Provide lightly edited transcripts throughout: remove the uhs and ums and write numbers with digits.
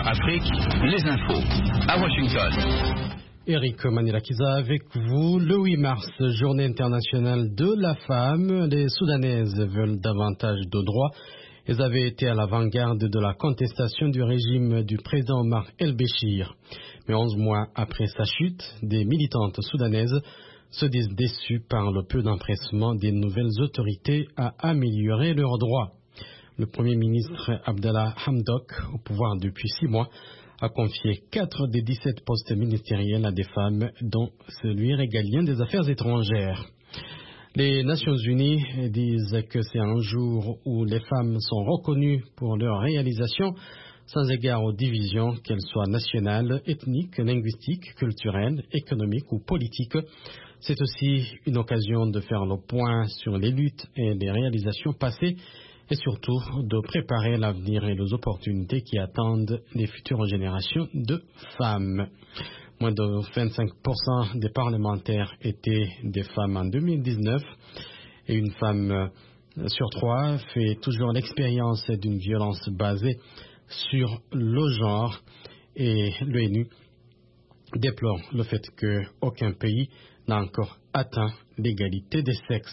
Afrique, les infos. À Washington. Eric Manilakiza avec vous. Le 8 mars, journée internationale de la femme. Les Soudanaises veulent davantage de droits. Elles avaient été à l'avant-garde de la contestation du régime du président Omar El-Béchir. Mais 11 mois après sa chute, des militantes soudanaises se disent déçues par le peu d'empressement des nouvelles autorités à améliorer leurs droits. Le Premier ministre Abdallah Hamdok, au pouvoir depuis 6 mois, a confié 4 des 17 postes ministériels à des femmes, dont celui régalien des Affaires étrangères. Les Nations Unies disent que c'est un jour où les femmes sont reconnues pour leur réalisation, sans égard aux divisions, qu'elles soient nationales, ethniques, linguistiques, culturelles, économiques ou politiques. C'est aussi une occasion de faire le point sur les luttes et les réalisations passées et surtout de préparer l'avenir et les opportunités qui attendent les futures générations de femmes. Moins de 25% des parlementaires étaient des femmes en 2019 et une femme sur 3 fait toujours l'expérience d'une violence basée sur le genre, et l'ONU déplore le fait qu'aucun pays n'a encore atteint l'égalité des sexes.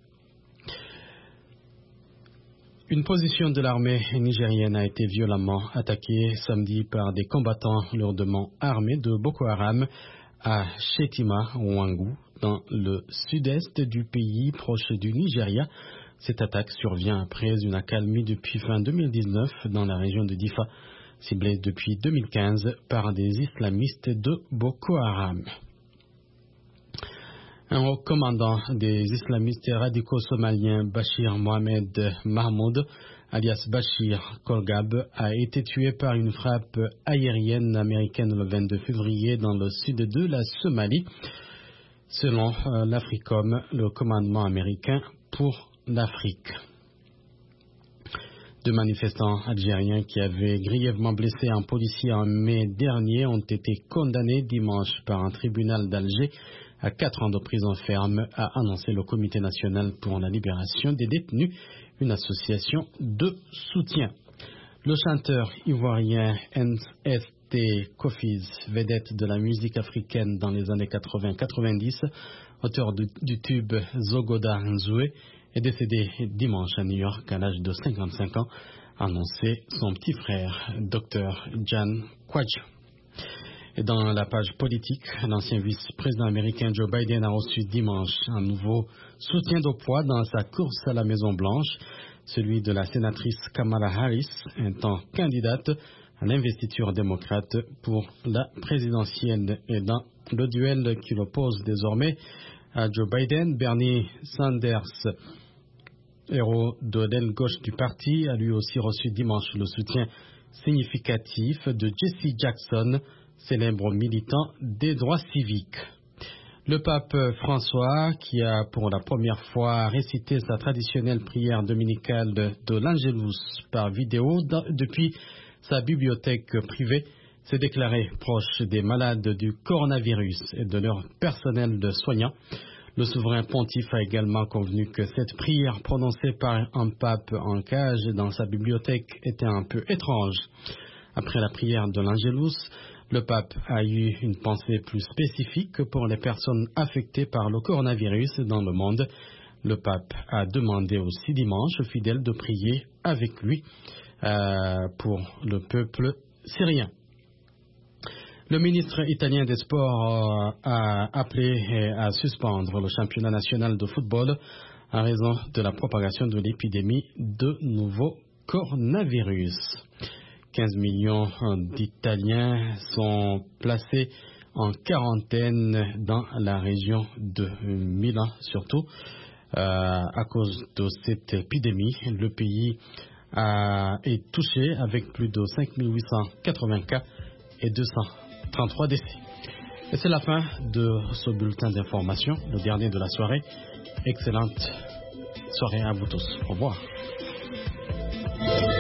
Une position de l'armée nigérienne a été violemment attaquée samedi par des combattants lourdement armés de Boko Haram à Shetima, Ouangou, dans le sud-est du pays proche du Nigeria. Cette attaque survient après une accalmie depuis fin 2019 dans la région de Difa, ciblée depuis 2015 par des islamistes de Boko Haram. Un haut commandant des islamistes radicaux somaliens, Bachir Mohamed Mahmoud, alias Bachir Kolgab, a été tué par une frappe aérienne américaine le 22 février dans le sud de la Somalie, selon l'Africom, le commandement américain pour l'Afrique. 2 manifestants algériens qui avaient grièvement blessé un policier en mai dernier ont été condamnés dimanche par un tribunal d'Alger à 4 ans de prison ferme, a annoncé le Comité national pour la libération des détenus, une association de soutien. Le chanteur ivoirien N.S.T. Kofiz, vedette de la musique africaine dans les années 80-90, auteur du tube Zogoda Nzoué, est décédé dimanche à New York à l'âge de 55 ans, a annoncé son petit frère, Dr. Jan Kwadjo. Et dans la page politique, l'ancien vice-président américain Joe Biden a reçu dimanche un nouveau soutien de poids dans sa course à la Maison-Blanche, celui de la sénatrice Kamala Harris, un temps candidate à l'investiture démocrate pour la présidentielle. Et dans le duel qui l'oppose désormais à Joe Biden, Bernie Sanders, héros de l'aile gauche du parti, a lui aussi reçu dimanche le soutien significatif de Jesse Jackson, célèbre militant des droits civiques. Le pape François, qui a pour la première fois récité sa traditionnelle prière dominicale de l'Angelus par vidéo depuis sa bibliothèque privée, s'est déclaré proche des malades du coronavirus et de leur personnel de soignants. Le souverain pontife a également convenu que cette prière prononcée par un pape en cage dans sa bibliothèque était un peu étrange. Après la prière de l'Angelus, le pape a eu une pensée plus spécifique pour les personnes affectées par le coronavirus dans le monde. Le pape a demandé aussi dimanche aux fidèles de prier avec lui pour le peuple syrien. Le ministre italien des Sports a appelé à suspendre le championnat national de football en raison de la propagation de l'épidémie de nouveau coronavirus. 15 millions d'Italiens sont placés en quarantaine dans la région de Milan, surtout à cause de cette épidémie. Le pays est touché avec plus de 5880 cas et 233 décès. Et c'est la fin de ce bulletin d'information, le dernier de la soirée. Excellente soirée à vous tous. Au revoir.